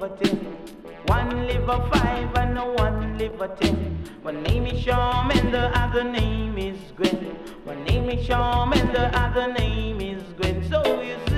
live a 10. One live a 5 and one live a 10. One name is Sham and the other name is Gwen. One name is Sham and the other name is Gwen. So you